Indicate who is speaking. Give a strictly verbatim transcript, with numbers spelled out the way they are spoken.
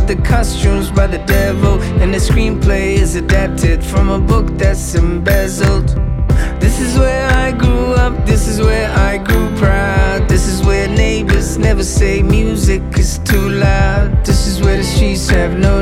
Speaker 1: but the costumes by the devil, and the screenplay is adapted from a book that's embezzled. This is where I grew up, this is where I grew proud. This is where neighbors never say music is too loud. This is where the streets have no